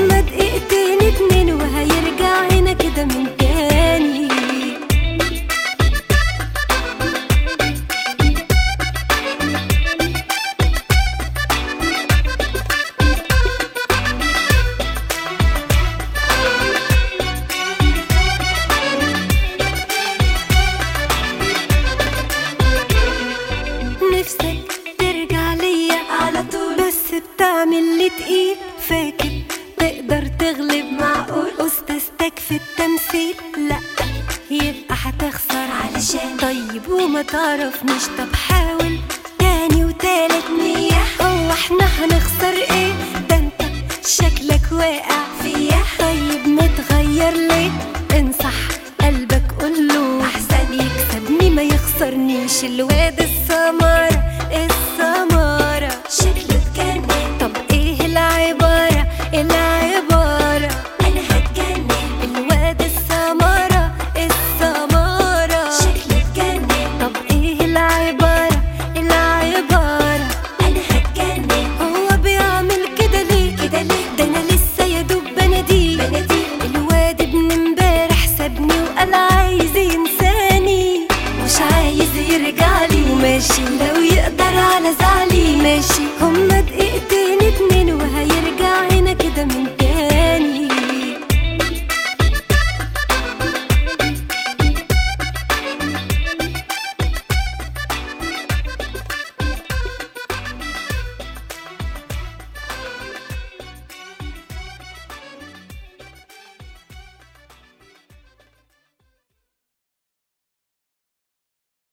هما دقيقتين اتنين وهيرجع هنا كده من تاني. نفسك ترجع ليا على طول، بس بتعمل لي تقيل. فاكر تقدر تغلب؟ معقول أستاذتك في التمثيل؟ لأ يبقى هتخسر علشان طيب وما تعرفنيش. طب حاول تاني وتالت 100. هو احنا هنخسر ايه؟ ده انت شكلك واقع